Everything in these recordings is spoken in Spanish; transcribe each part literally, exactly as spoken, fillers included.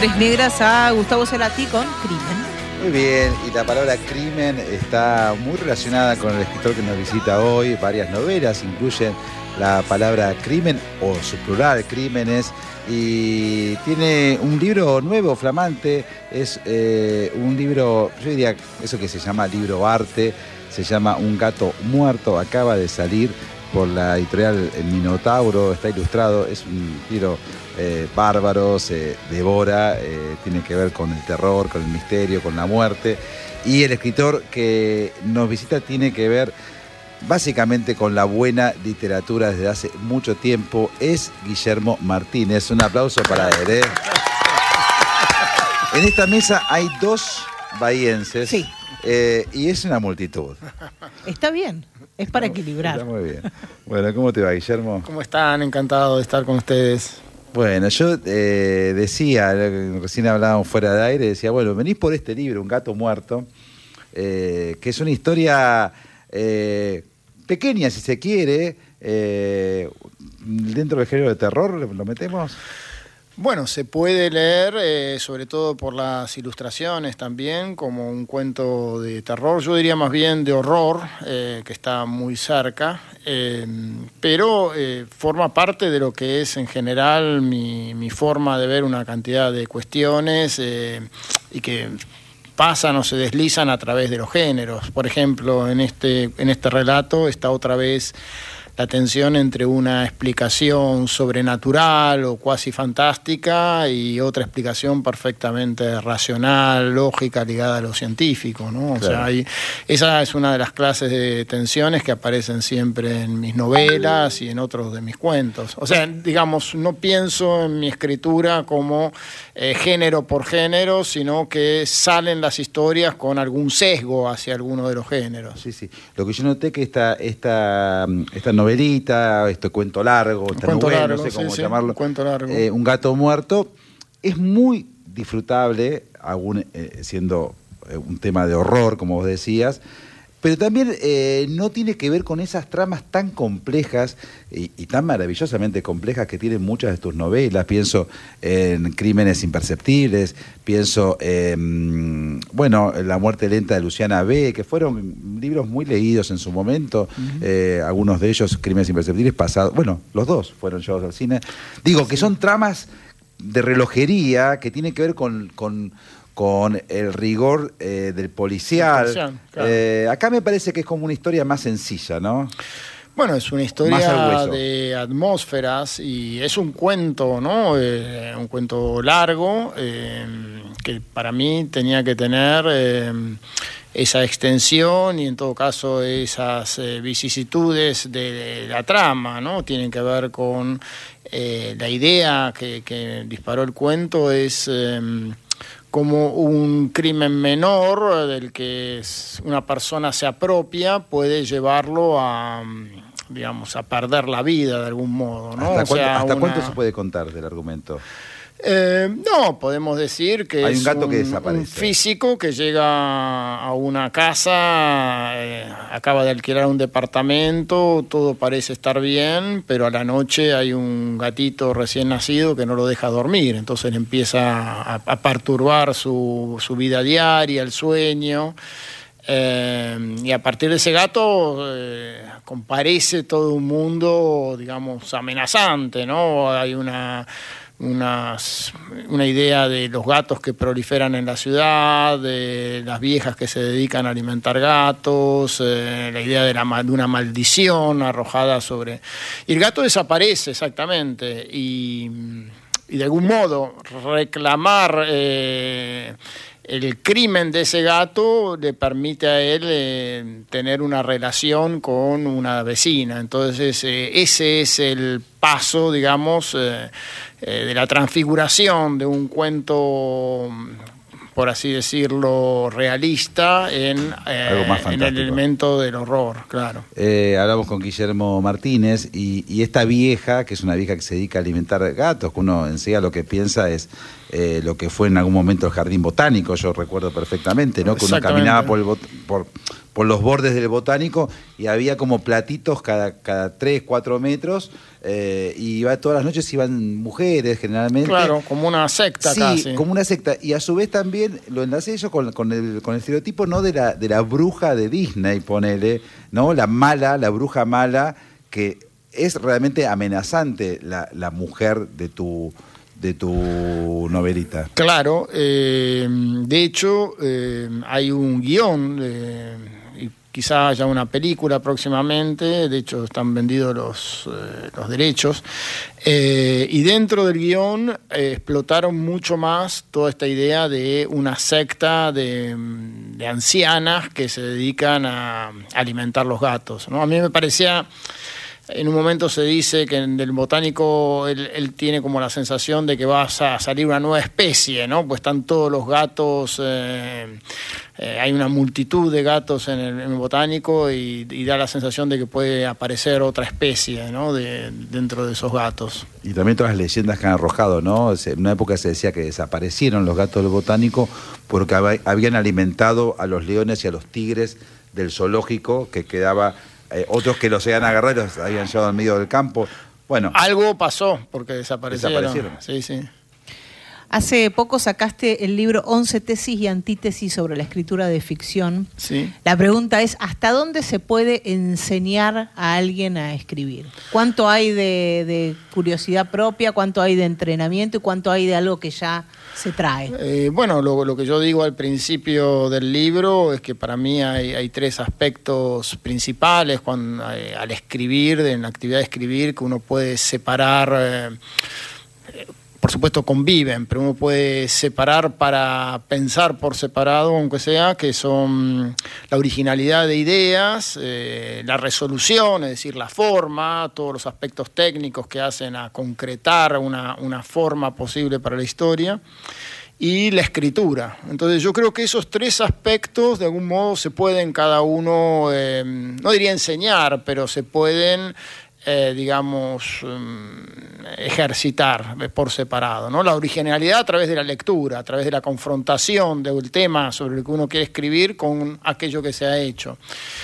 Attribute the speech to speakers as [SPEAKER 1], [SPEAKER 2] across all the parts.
[SPEAKER 1] Flores Negras a Gustavo Cerati con Crimen.
[SPEAKER 2] Muy bien, y la palabra crimen está muy relacionada con el escritor que nos visita hoy. Varias novelas incluyen la palabra crimen o su plural, crímenes, y tiene un libro nuevo, flamante. Es eh, un libro, yo diría eso que se llama libro arte, se llama Un gato muerto, acaba de salir por la editorial Minotauro, está ilustrado, es un libro eh, bárbaro, se devora, eh, tiene que ver con el terror, con el misterio, con la muerte, y el escritor que nos visita tiene que ver básicamente con la buena literatura desde hace mucho tiempo, es Guillermo Martínez. Un aplauso para él, ¿eh? En esta mesa hay dos bahienses,
[SPEAKER 1] sí.
[SPEAKER 2] eh, y es una multitud.
[SPEAKER 1] Está bien. Es para equilibrar.
[SPEAKER 2] Está muy bien. Bueno, ¿cómo te va, Guillermo?
[SPEAKER 3] ¿Cómo están? Encantado de estar con ustedes.
[SPEAKER 2] Bueno, yo eh, decía, recién hablábamos fuera de aire, decía, bueno, venís por este libro, Un gato muerto, eh, que es una historia eh, pequeña, si se quiere, eh, dentro del género de terror, ¿lo metemos?
[SPEAKER 3] Bueno, se puede leer, eh, sobre todo por las ilustraciones también, como un cuento de terror, yo diría más bien de horror, eh, que está muy cerca, eh, pero eh, forma parte de lo que es en general mi, mi forma de ver una cantidad de cuestiones eh, y que pasan o se deslizan a través de los géneros. Por ejemplo, en este, en este relato está otra vez la tensión entre una explicación sobrenatural o cuasi fantástica y otra explicación perfectamente racional, lógica, ligada a lo científico, ¿no? O claro. sea, hay, esa es una de las clases de tensiones que aparecen siempre en mis novelas y en otros de mis cuentos. O sea, digamos, no pienso en mi escritura como eh, género por género, sino que salen las historias con algún sesgo hacia alguno de los géneros.
[SPEAKER 2] Sí, sí. Lo que yo noté que esta, esta, esta novelita, este cuento largo, esta
[SPEAKER 3] cuento
[SPEAKER 2] novela,
[SPEAKER 3] largo,
[SPEAKER 2] no sé cómo
[SPEAKER 3] sí,
[SPEAKER 2] llamarlo,
[SPEAKER 3] sí, un cuento largo.
[SPEAKER 2] Eh, Un gato muerto, es muy disfrutable, aún eh, siendo un tema de horror, como vos decías, pero también eh, no tiene que ver con esas tramas tan complejas y, y tan maravillosamente complejas que tienen muchas de tus novelas. Pienso en Crímenes Imperceptibles, pienso en, bueno, La muerte lenta de Luciana B., que fueron libros muy leídos en su momento, uh-huh. eh, algunos de ellos, Crímenes Imperceptibles, pasados, bueno, los dos fueron llevados al cine. Digo, que son tramas de relojería que tienen que ver con... con con el rigor eh, del policial. Claro. Eh, acá me parece que es como una historia más sencilla, ¿no?
[SPEAKER 3] Bueno, es una historia de atmósferas y es un cuento, ¿no? Eh, un cuento largo eh, que para mí tenía que tener eh, esa extensión y en todo caso esas eh, vicisitudes de, de la trama, ¿no? Tienen que ver con eh, la idea que, que disparó el cuento, es... Eh, como un crimen menor del que una persona se apropia puede llevarlo a, digamos, a perder la vida de algún modo, ¿no?
[SPEAKER 2] ¿Hasta,
[SPEAKER 3] o sea,
[SPEAKER 2] cuánto, ¿hasta
[SPEAKER 3] una...
[SPEAKER 2] cuánto se puede contar del argumento?
[SPEAKER 3] Eh, no, podemos decir que
[SPEAKER 2] Hay un
[SPEAKER 3] es
[SPEAKER 2] gato
[SPEAKER 3] un,
[SPEAKER 2] que desaparece.
[SPEAKER 3] un físico que llega a una casa, eh, acaba de alquilar un departamento, todo parece estar bien, pero a la noche hay un gatito recién nacido que no lo deja dormir, entonces empieza a, a perturbar su, su vida diaria, el sueño. Eh, y a partir de ese gato eh, comparece todo un mundo, digamos, amenazante, ¿no? Hay una... Unas, una idea de los gatos que proliferan en la ciudad, de las viejas que se dedican a alimentar gatos, eh, la idea de, la, de una maldición arrojada sobre... Y el gato desaparece exactamente y, y de algún modo reclamar eh, el crimen de ese gato le permite a él eh, tener una relación con una vecina. Entonces eh, ese es el paso, digamos, eh, eh, de la transfiguración de un cuento, por así decirlo, realista en, eh, en el elemento del horror, claro.
[SPEAKER 2] Eh, hablamos con Guillermo Martínez y, y esta vieja, que es una vieja que se dedica a alimentar gatos, que uno enseguida lo que piensa es eh, lo que fue en algún momento el jardín botánico, yo recuerdo perfectamente, ¿no? Que uno caminaba por, el bot por, por los bordes del botánico y había como platitos cada, cada tres, cuatro metros. Eh, y iba, todas las noches iban mujeres generalmente.
[SPEAKER 3] Claro, como una secta
[SPEAKER 2] sí,
[SPEAKER 3] casi.
[SPEAKER 2] como una secta. Y a su vez también lo enlacé yo con, con, el, con el estereotipo, ¿no?, de la, de la bruja de Disney, ponele, ¿no? La mala, la bruja mala, que es realmente amenazante la, la mujer de tu, de tu novelita.
[SPEAKER 3] Claro, eh, de hecho eh, hay un guión, eh, y quizá haya una película próximamente, de hecho están vendidos los, eh, los derechos, eh, y dentro del guión eh, explotaron mucho más toda esta idea de una secta de, de ancianas que se dedican a alimentar los gatos, ¿no? A mí me parecía... En un momento se dice que en el botánico él, él tiene como la sensación de que va a salir una nueva especie, ¿no? Pues están todos los gatos, eh, eh, hay una multitud de gatos en el, en el botánico y, y da la sensación de que puede aparecer otra especie, ¿no?, de, dentro de esos gatos.
[SPEAKER 2] Y también todas las leyendas que han arrojado, ¿no? En una época se decía que desaparecieron los gatos del botánico porque hab- habían alimentado a los leones y a los tigres del zoológico, que quedaba... Eh, otros que los habían agarrado y los habían llevado al medio del campo. Bueno,
[SPEAKER 3] algo pasó porque desaparecieron.
[SPEAKER 2] desaparecieron.
[SPEAKER 3] Sí, sí.
[SPEAKER 1] Hace poco sacaste el libro once tesis y antítesis sobre la escritura de ficción.
[SPEAKER 3] Sí.
[SPEAKER 1] La pregunta es, ¿hasta dónde se puede enseñar a alguien a escribir? ¿Cuánto hay de, de curiosidad propia, cuánto hay de entrenamiento y cuánto hay de algo que ya se trae?
[SPEAKER 3] Eh, bueno, lo, lo que yo digo al principio del libro es que para mí hay, hay tres aspectos principales cuando, eh, al escribir, en la actividad de escribir, que uno puede separar... Eh, por supuesto conviven, pero uno puede separar para pensar por separado, aunque sea, que son la originalidad de ideas, eh, la resolución, es decir, la forma, todos los aspectos técnicos que hacen a concretar una, una forma posible para la historia, y la escritura. Entonces yo creo que esos tres aspectos de algún modo se pueden cada uno, eh, no diría enseñar, pero se pueden... Eh, digamos, um, ejercitar por separado, ¿no? La originalidad a través de la lectura, a través de la confrontación del tema sobre el que uno quiere escribir con aquello que se ha hecho.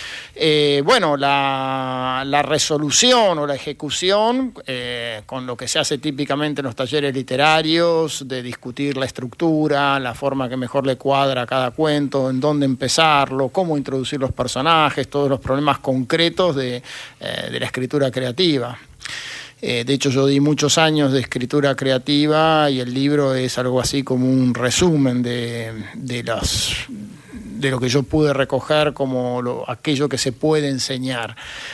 [SPEAKER 3] Eh, bueno, la, la resolución o la ejecución, eh, con lo que se hace típicamente en los talleres literarios, de discutir la estructura, la forma que mejor le cuadra a cada cuento, en dónde empezarlo, cómo introducir los personajes, todos los problemas concretos de, eh, de la escritura creativa. Eh, de hecho, yo di muchos años de escritura creativa y el libro es algo así como un resumen de, de las... de lo que yo pude recoger como lo, aquello que se puede enseñar.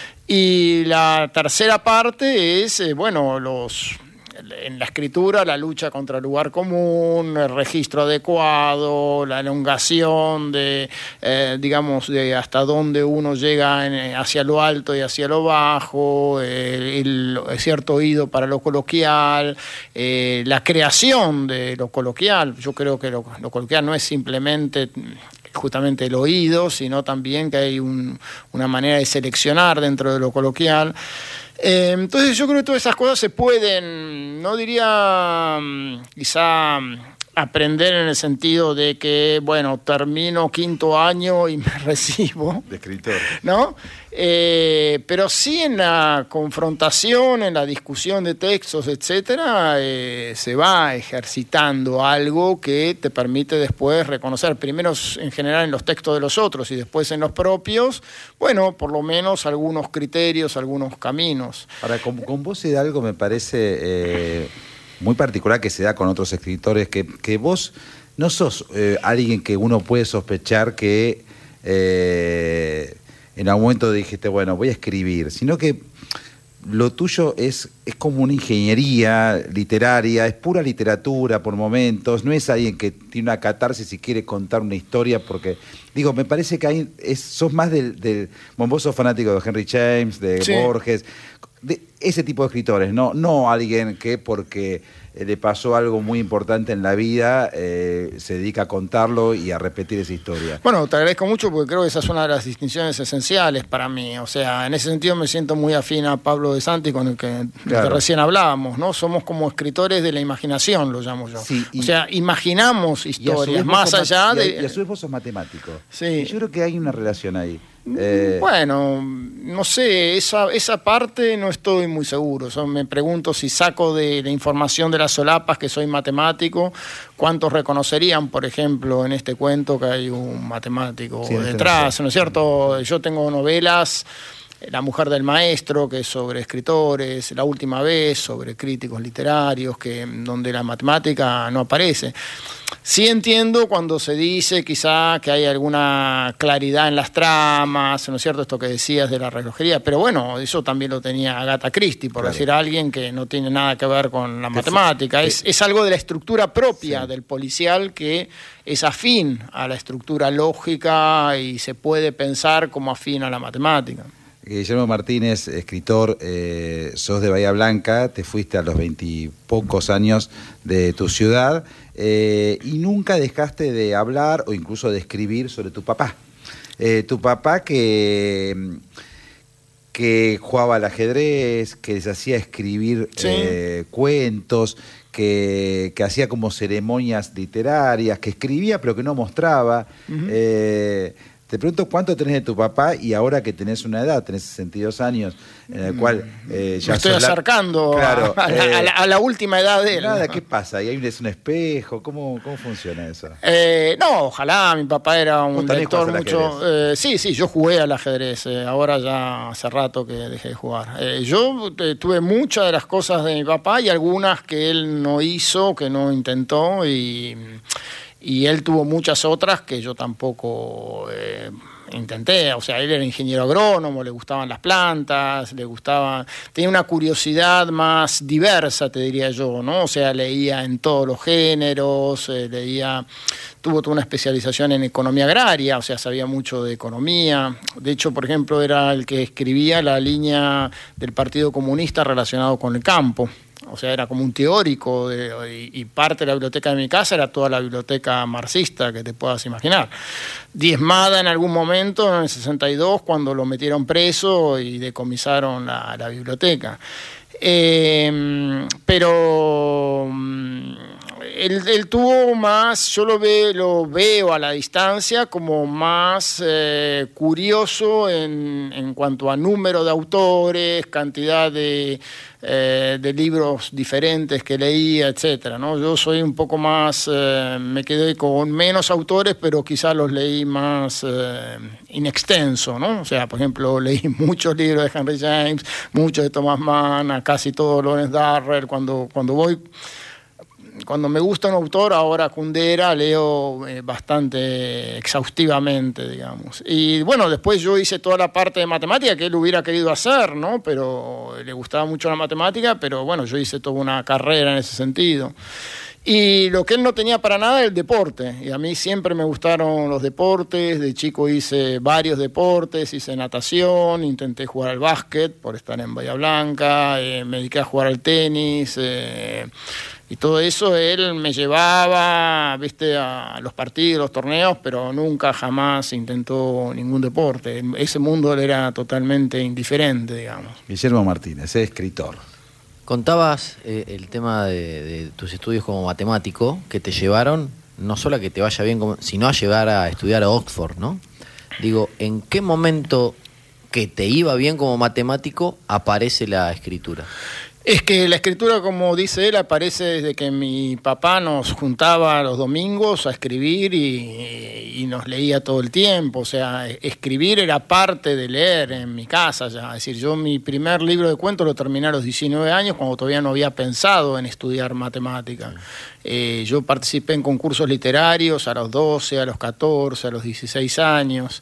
[SPEAKER 3] Y la tercera parte es, eh, bueno, los... en la escritura, la lucha contra el lugar común, el registro adecuado, la elongación de, eh, digamos, de hasta dónde uno llega en, hacia lo alto y hacia lo bajo, eh, el, el cierto oído para lo coloquial, eh, la creación de lo coloquial. Yo creo que lo, lo coloquial no es simplemente justamente el oído, sino también que hay un, una manera de seleccionar dentro de lo coloquial. Eh, entonces yo creo que todas esas cosas se pueden, no diría quizá aprender en el sentido de que, bueno, termino quinto año y me recibo.
[SPEAKER 2] De escritor.
[SPEAKER 3] ¿No? Eh, pero sí en la confrontación, en la discusión de textos, etcétera, eh, se va ejercitando algo que te permite después reconocer, primero en general en los textos de los otros y después en los propios, bueno, por lo menos algunos criterios, algunos caminos.
[SPEAKER 2] Ahora, con, con vos se da algo, me parece eh, muy particular que se da con otros escritores, que, que vos no sos eh, alguien que uno puede sospechar que... Eh, en algún momento dijiste, bueno, voy a escribir, sino que lo tuyo es, es como una ingeniería literaria, es pura literatura por momentos, no es alguien que tiene una catarsis y quiere contar una historia, porque, digo, me parece que hay, es, sos más del, del... Bueno, vos sos fanático de Henry James, de
[SPEAKER 3] sí.
[SPEAKER 2] Borges, de ese tipo de escritores, no, no alguien que porque le pasó algo muy importante en la vida, eh, se dedica a contarlo y a repetir esa historia.
[SPEAKER 3] Bueno, te agradezco mucho porque creo que esa es una de las distinciones esenciales para mí. O sea, en ese sentido me siento muy afín a Pablo de Santi, con el que, claro. que recién hablábamos, ¿no? Somos como escritores de la imaginación, lo llamo yo. Sí, y, o sea, imaginamos historias más allá
[SPEAKER 2] de...
[SPEAKER 3] de...
[SPEAKER 2] Y a su vez vos sos matemático.
[SPEAKER 3] Sí.
[SPEAKER 2] Y yo creo que hay una relación ahí. Eh...
[SPEAKER 3] Bueno, no sé, esa, esa parte no estoy muy seguro. So, me pregunto si saco de la información de las solapas que soy matemático, ¿cuántos reconocerían, por ejemplo, en este cuento que hay un matemático sí, detrás? ¿No es cierto? Yo tengo novelas, La mujer del maestro, que es sobre escritores, La última vez, sobre críticos literarios, que, donde la matemática no aparece. Sí entiendo cuando se dice quizá que hay alguna claridad en las tramas, ¿no es cierto? Esto que decías de la relojería, pero bueno, eso también lo tenía Agatha Christie, por claro. decir a alguien que no tiene nada que ver con la matemática. Es, es algo de la estructura propia sí. del policial que es afín a la estructura lógica y se puede pensar como afín a la matemática.
[SPEAKER 2] Guillermo Martínez, escritor, eh, sos de Bahía Blanca, te fuiste a los veintipocos años de tu ciudad eh, y nunca dejaste de hablar o incluso de escribir sobre tu papá. Eh, tu papá que, que jugaba al ajedrez, que les hacía escribir sí. eh, cuentos, que, que hacía como ceremonias literarias, que escribía pero que no mostraba. Uh-huh. eh, Te pregunto cuánto tenés de tu papá y ahora que tenés una edad, tenés sesenta y dos años, en el cual eh, ya
[SPEAKER 3] me estoy acercando la... claro, a, la, eh, a, la, a la última edad de él.
[SPEAKER 2] Nada, ¿qué pasa? ¿Y ahí es un espejo? ¿Cómo, cómo funciona eso?
[SPEAKER 3] Eh, no, ojalá, mi papá era un lector mucho... Eh, sí, sí, yo jugué al ajedrez, eh, ahora ya hace rato que dejé de jugar. Eh, yo eh, tuve muchas de las cosas de mi papá y algunas que él no hizo, que no intentó y... Y él tuvo muchas otras que yo tampoco eh, intenté. O sea, él era ingeniero agrónomo, le gustaban las plantas, le gustaba... Tenía una curiosidad más diversa, te diría yo, ¿no? O sea, leía en todos los géneros, eh, leía... Tuvo toda una especialización en economía agraria, o sea, sabía mucho de economía. De hecho, por ejemplo, era el que escribía la línea del Partido Comunista relacionado con el campo. O sea, era como un teórico de, y, y parte de la biblioteca de mi casa era toda la biblioteca marxista que te puedas imaginar. Diezmada en algún momento, en el sesenta y dos, cuando lo metieron preso y decomisaron la, la biblioteca. Eh, pero él, él tuvo más, yo lo, ve, lo veo a la distancia como más eh, curioso en, en cuanto a número de autores, cantidad de... Eh, de libros diferentes que leía, etcétera, ¿no? Yo soy un poco más, eh, me quedé con menos autores, pero quizás los leí más eh, in extenso, ¿no? O sea, por ejemplo, leí muchos libros de Henry James, muchos de Thomas Mann, casi todos Lawrence Durrell. Cuando, cuando voy... Cuando me gusta un autor, ahora Kundera, leo eh, bastante exhaustivamente, digamos. Y bueno, después yo hice toda la parte de matemática que él hubiera querido hacer, ¿no? Pero le gustaba mucho la matemática, pero bueno, yo hice toda una carrera en ese sentido. Y lo que él no tenía para nada es el deporte. Y a mí siempre me gustaron los deportes. De chico hice varios deportes, hice natación, intenté jugar al básquet por estar en Bahía Blanca, eh, me dediqué a jugar al tenis... Eh, Y todo eso él me llevaba, viste, a los partidos, los torneos, pero nunca jamás intentó ningún deporte. Ese mundo le era totalmente indiferente, digamos.
[SPEAKER 2] Guillermo Martínez, es escritor.
[SPEAKER 4] Contabas eh, el tema de, de tus estudios como matemático, que te llevaron no solo a que te vaya bien, como, sino a llegar a estudiar a Oxford, ¿no? Digo, ¿en qué momento que te iba bien como matemático aparece la escritura?
[SPEAKER 3] Es que la escritura, como dice él, aparece desde que mi papá nos juntaba los domingos a escribir y, y nos leía todo el tiempo. O sea, escribir era parte de leer en mi casa ya. Es decir, yo mi primer libro de cuentos lo terminé a los diecinueve años, cuando todavía no había pensado en estudiar matemática. Eh, yo participé en concursos literarios a los doce, a los catorce, a los dieciséis años.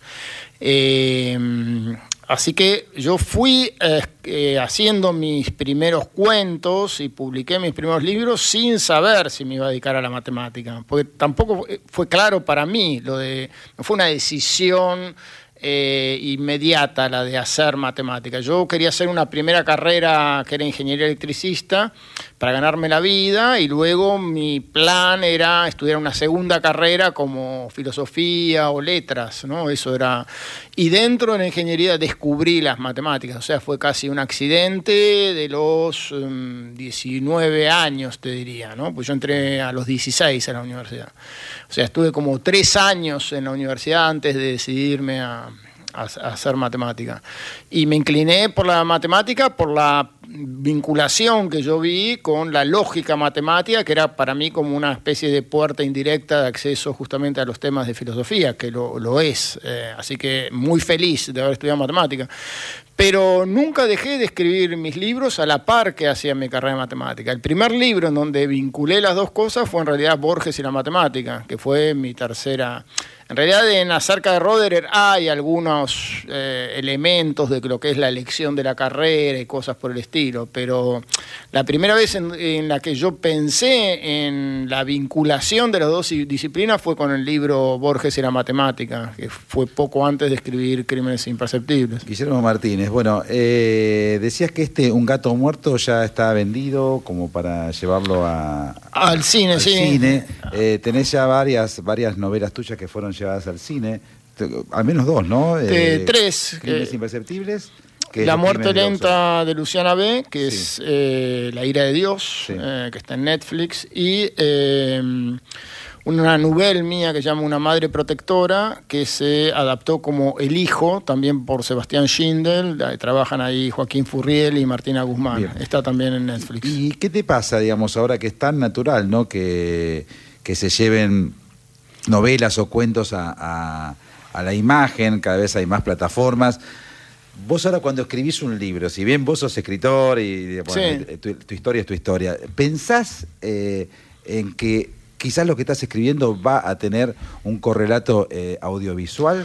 [SPEAKER 3] Eh, Así que yo fui eh, eh, haciendo mis primeros cuentos y publiqué mis primeros libros sin saber si me iba a dedicar a la matemática, porque tampoco fue claro para mí, lo de, no fue una decisión eh, inmediata la de hacer matemática. Yo quería hacer una primera carrera que era ingeniería electricista para ganarme la vida y luego mi plan era estudiar una segunda carrera como filosofía o letras, ¿no? Eso era... Y dentro de la ingeniería descubrí las matemáticas, o sea, fue casi un accidente de los um, diecinueve años, te diría, ¿no? Pues yo entré a los dieciséis a la universidad. O sea, estuve como tres años en la universidad antes de decidirme a, a, a hacer matemática. Y me incliné por la matemática, por la vinculación que yo vi con la lógica matemática, que era para mí como una especie de puerta indirecta de acceso justamente a los temas de filosofía, que lo, lo es. Eh, así que muy feliz de haber estudiado matemática. Pero nunca dejé de escribir mis libros a la par que hacía mi carrera de matemática. El primer libro en donde vinculé las dos cosas fue en realidad Borges y la matemática, que fue mi tercera... En realidad en acerca de Roederer hay algunos eh, elementos de lo que es la elección de la carrera y cosas por el estilo, pero la primera vez en, en la que yo pensé en la vinculación de las dos disciplinas fue con el libro Borges y la matemática, que fue poco antes de escribir Crímenes Imperceptibles.
[SPEAKER 2] Guillermo Martínez, bueno, eh, decías que este Un gato muerto ya está vendido como para llevarlo a,
[SPEAKER 3] al cine,
[SPEAKER 2] al
[SPEAKER 3] sí.
[SPEAKER 2] cine. Eh, tenés ya varias, varias novelas tuyas que fueron llevadas al cine, al menos dos, ¿no?
[SPEAKER 3] Eh,
[SPEAKER 2] eh,
[SPEAKER 3] tres.
[SPEAKER 2] Crímenes
[SPEAKER 3] que,
[SPEAKER 2] Imperceptibles. Que
[SPEAKER 3] La
[SPEAKER 2] es
[SPEAKER 3] muerte
[SPEAKER 2] de
[SPEAKER 3] lenta de Luciana B., que
[SPEAKER 2] sí.
[SPEAKER 3] es eh, La ira de Dios,
[SPEAKER 2] sí.
[SPEAKER 3] eh, que está en Netflix, y eh, una novela mía que se llama Una madre protectora, que se adaptó como El hijo, también por Sebastián Schindel. Trabajan ahí Joaquín Furriel y Martina Guzmán. Bien. Está también en Netflix.
[SPEAKER 2] ¿Y qué te pasa, digamos, ahora que es tan natural, ¿no? que, que se lleven novelas o cuentos a, a, a la imagen? Cada vez hay más plataformas. Vos ahora cuando escribís un libro, si bien vos sos escritor y bueno, sí. tu, tu historia es tu historia, ¿pensás eh, en que quizás lo que estás escribiendo va a tener un correlato eh, audiovisual?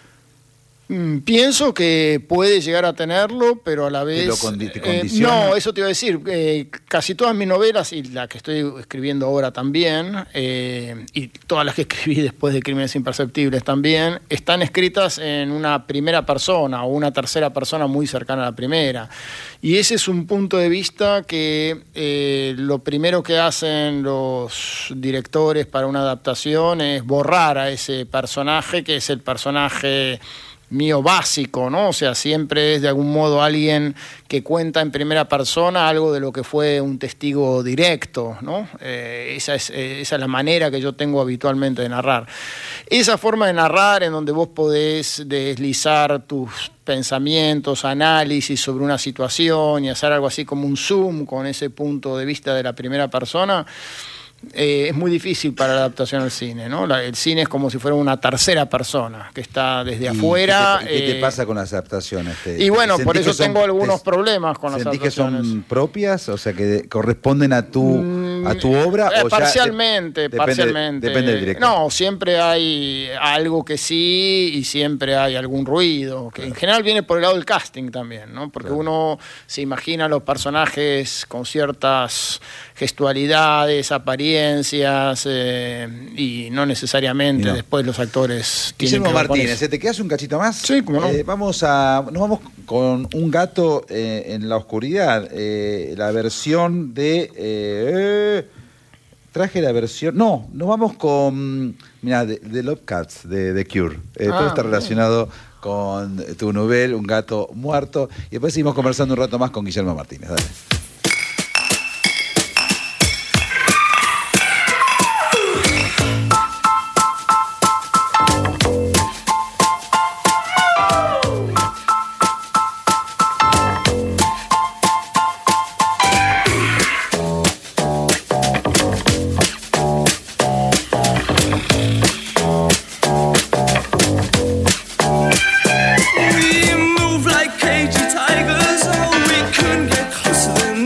[SPEAKER 3] Pienso que puede llegar a tenerlo, pero a la vez...
[SPEAKER 2] ¿Te lo condi- te
[SPEAKER 3] eh,
[SPEAKER 2] condiciona?
[SPEAKER 3] no, eso te iba a decir. Eh, casi todas mis novelas, y la que estoy escribiendo ahora también, eh, y todas las que escribí después de Crímenes Imperceptibles también, están escritas en una primera persona o una tercera persona muy cercana a la primera. Y ese es un punto de vista que eh, lo primero que hacen los directores para una adaptación es borrar a ese personaje, que es el personaje mío básico, ¿no? O sea, siempre es de algún modo alguien que cuenta en primera persona algo de lo que fue un testigo directo, ¿no? Eh, esa es, eh, esa es la manera que yo tengo habitualmente de narrar. Esa forma de narrar en donde vos podés deslizar tus pensamientos, análisis sobre una situación y hacer algo así como un zoom con ese punto de vista de la primera persona, Eh, es muy difícil para la adaptación al cine, ¿no? La, el cine es como si fuera una tercera persona que está desde afuera.
[SPEAKER 2] ¿Qué te, qué te
[SPEAKER 3] eh,
[SPEAKER 2] pasa con las adaptaciones? ¿Te,
[SPEAKER 3] y bueno, por eso
[SPEAKER 2] son,
[SPEAKER 3] tengo algunos
[SPEAKER 2] te,
[SPEAKER 3] problemas con las adaptaciones.
[SPEAKER 2] ¿Sentís que son propias? O sea, que corresponden a tu,
[SPEAKER 3] mm,
[SPEAKER 2] a tu obra.
[SPEAKER 3] Eh,
[SPEAKER 2] o
[SPEAKER 3] parcialmente,
[SPEAKER 2] ya de,
[SPEAKER 3] parcialmente.
[SPEAKER 2] Depende, depende del director.
[SPEAKER 3] No, siempre hay algo que sí y siempre hay algún ruido, que claro. En general viene por el lado del casting también, ¿no? Porque claro. Uno se imagina a los personajes con ciertas gestualidades, apariencias, eh, y no necesariamente no. Después los actores tienen
[SPEAKER 2] Guillermo Martínez, ¿te quedas un cachito más?
[SPEAKER 3] Sí, cómo no.
[SPEAKER 2] Eh, vamos a, nos vamos con Un gato eh, en la oscuridad, eh, la versión de... Eh, traje la versión... No, nos vamos con... Mira, de, de Love Cats, de The Cure. Eh, ah, todo está relacionado bien. Con tu novela, Un gato muerto. Y después seguimos conversando un rato más con Guillermo Martínez. Dale.
[SPEAKER 5] We move like cagey tigers, oh, we couldn't get closer than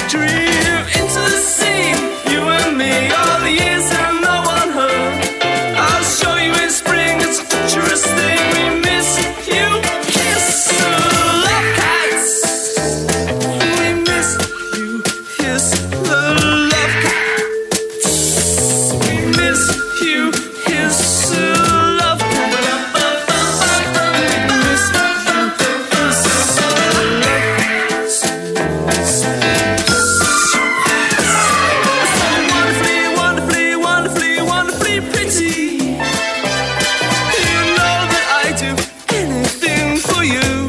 [SPEAKER 5] victory. Into the sea, you and me, all the years and no one heard. I'll show you in spring, it's a treacherous thing. We miss you, kiss the love cats. We miss you, kiss the love cats. We miss you, kiss the love cats. We miss you, kiss the love cats. So wonderfully, wonderfully, wonderfully, wonderfully pretty. You know that I do anything for you.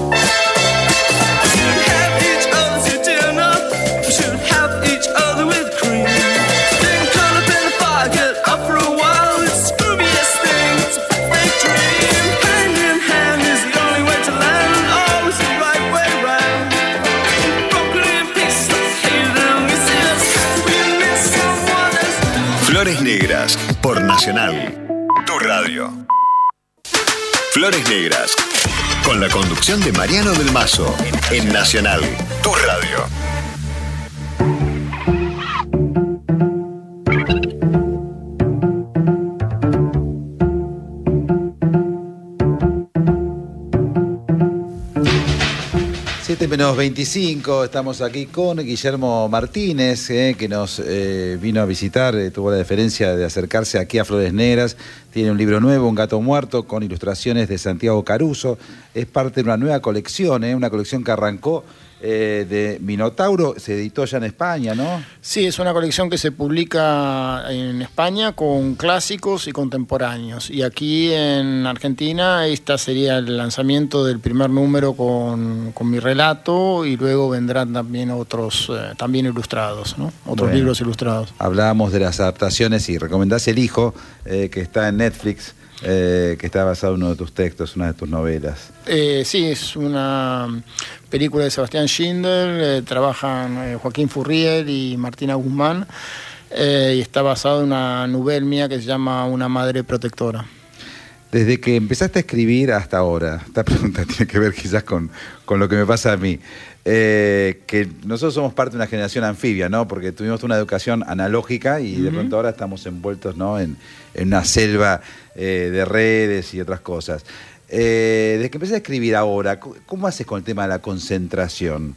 [SPEAKER 5] We should have each other to dinner. We should have each other with cream. Then curl up in the fire, get up for a while. It's the scoobiest thing, it's a perfect dream. Hand in hand is the only way to land. Always the right way round. Broken in pieces, hated we said we miss someone else.
[SPEAKER 6] Flores Negras por Nacional, tu radio. Flores Negras, con la conducción de Mariano del Mazo, en Nacional, tu radio.
[SPEAKER 2] siete menos veinticinco, estamos aquí con Guillermo Martínez, eh, que nos eh, vino a visitar, eh, tuvo la deferencia de acercarse aquí a Flores Negras. Tiene un libro nuevo, Un gato muerto, con ilustraciones de Santiago Caruso. Es parte de una nueva colección, eh, una colección que arrancó eh, de Minotauro, se editó ya en España, ¿no?
[SPEAKER 3] Sí, es una colección que se publica en España con clásicos y contemporáneos. Y aquí en Argentina esta sería el lanzamiento del primer número con, con mi relato, y luego vendrán también otros, eh, también ilustrados, ¿no? Otros
[SPEAKER 2] Bueno,
[SPEAKER 3] libros ilustrados.
[SPEAKER 2] Hablábamos de las adaptaciones y recomendás El Hijo, eh, que está en Netflix, eh, que está basado en uno de tus textos, una de tus novelas.
[SPEAKER 3] Eh, sí, es una película de Sebastián Schindler, eh, trabajan eh, Joaquín Furriel y Martina Guzmán, eh, y está basado en una novela mía que se llama Una madre protectora.
[SPEAKER 2] Desde que empezaste a escribir hasta ahora, esta pregunta tiene que ver quizás con, con lo que me pasa a mí, eh, que nosotros somos parte de una generación anfibia, ¿no? Porque tuvimos una educación analógica y de pronto ahora estamos envueltos, ¿no? en, en una selva eh, de redes y otras cosas. Eh, desde que empecé a escribir ahora, ¿cómo haces con el tema de la concentración?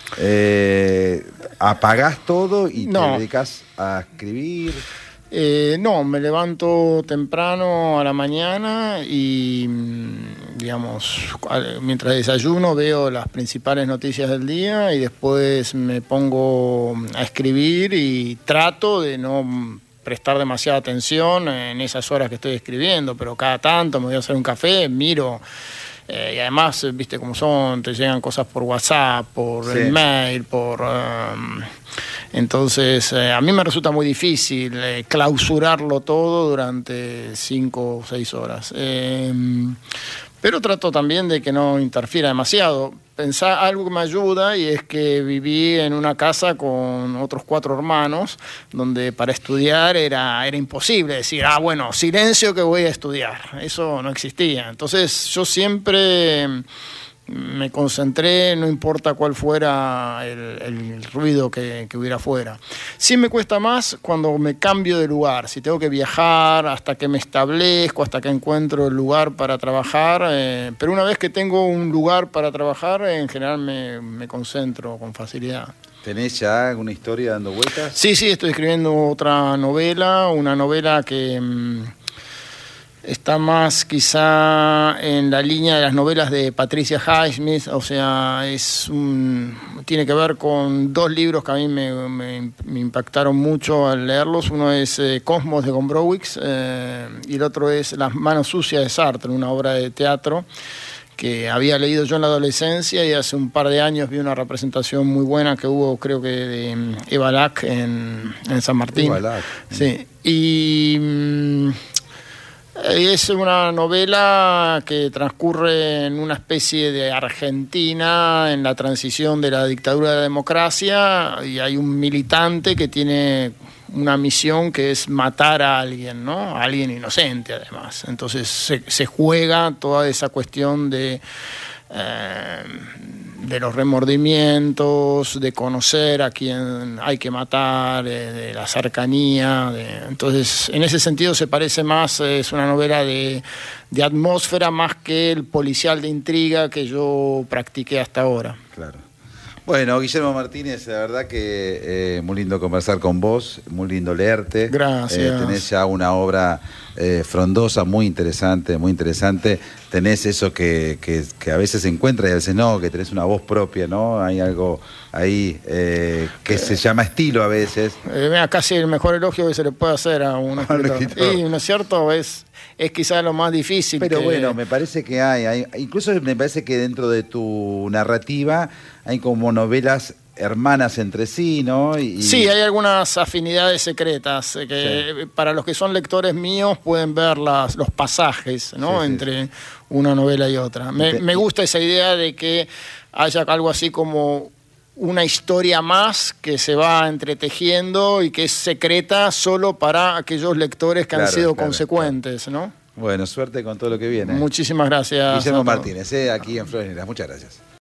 [SPEAKER 2] Eh, ¿Apagás todo y
[SPEAKER 3] No.
[SPEAKER 2] te dedicas a escribir?
[SPEAKER 3] Eh, no, me levanto temprano a la mañana y, digamos, mientras desayuno veo las principales noticias del día y después me pongo a escribir y trato de no prestar demasiada atención en esas horas que estoy escribiendo, pero cada tanto me voy a hacer un café, miro. Eh, y además, viste cómo son, te llegan cosas por WhatsApp, por
[SPEAKER 2] Sí.
[SPEAKER 3] email, por... Um, entonces, eh, a mí me resulta muy difícil eh, clausurarlo todo durante cinco o seis horas. Eh, pero trato también de que no interfiera demasiado. Pensar algo que me ayuda, y es que viví en una casa con otros cuatro hermanos, donde para estudiar era, era imposible decir, ah, bueno, silencio que voy a estudiar. Eso no existía. Entonces yo siempre me concentré, no importa cuál fuera el, el ruido que, que hubiera afuera. Sí me cuesta más cuando me cambio de lugar, si tengo que viajar hasta que me establezco, hasta que encuentro el lugar para trabajar, eh, pero una vez que tengo un lugar para trabajar, en general me, me concentro con facilidad.
[SPEAKER 2] ¿Tenés ya alguna historia dando vueltas?
[SPEAKER 3] Sí, sí, estoy escribiendo otra novela, una novela que... Mmm, está más quizá en la línea de las novelas de Patricia Highsmith, o sea, es un, tiene que ver con dos libros que a mí me, me, me impactaron mucho al leerlos. Uno es eh, Cosmos de Gombrowicz eh, y el otro es Las manos sucias de Sartre, una obra de teatro que había leído yo en la adolescencia, y hace un par de años vi una representación muy buena que hubo, creo que de Eva Lack en, en San Martín.
[SPEAKER 2] Eva Lack.
[SPEAKER 3] Sí, y... Mm, es una novela que transcurre en una especie de Argentina en la transición de la dictadura a la democracia, y hay un militante que tiene una misión que es matar a alguien, ¿no? A alguien inocente, además. Entonces se, se juega toda esa cuestión de... Eh, de los remordimientos, de conocer a quien hay que matar, de, de la cercanía. De, entonces, en ese sentido se parece más, es una novela de, de atmósfera más que el policial de intriga que yo practiqué hasta ahora.
[SPEAKER 2] Claro. Bueno, Guillermo Martínez, la verdad que eh, muy lindo conversar con vos, muy lindo leerte.
[SPEAKER 3] Gracias.
[SPEAKER 2] Eh, tenés ya una obra eh, frondosa, muy interesante, muy interesante. Tenés eso que, que, que a veces se encuentra y a veces no, que tenés una voz propia, ¿no? Hay algo ahí eh, que eh, se llama estilo a veces.
[SPEAKER 3] Eh, mira, casi el mejor elogio que se le puede hacer a un escritor. Y, ¿no es cierto? Es... es quizás lo más difícil.
[SPEAKER 2] Pero
[SPEAKER 3] que...
[SPEAKER 2] bueno, me parece que hay, hay, incluso me parece que dentro de tu narrativa hay como novelas hermanas entre sí, ¿no? Y...
[SPEAKER 3] Sí, hay algunas afinidades secretas que sí. Para los que son lectores míos pueden ver las, los pasajes, ¿no? Sí, sí, entre sí. una novela y otra. Me, Te... me gusta esa idea de que haya algo así como una historia más que se va entretejiendo y que es secreta solo para aquellos lectores que claro, han sido claro, consecuentes, claro. ¿no?
[SPEAKER 2] Bueno, suerte con todo lo que viene.
[SPEAKER 3] Muchísimas gracias.
[SPEAKER 2] Guillermo Martínez, eh, aquí en Flores Negras. Muchas gracias.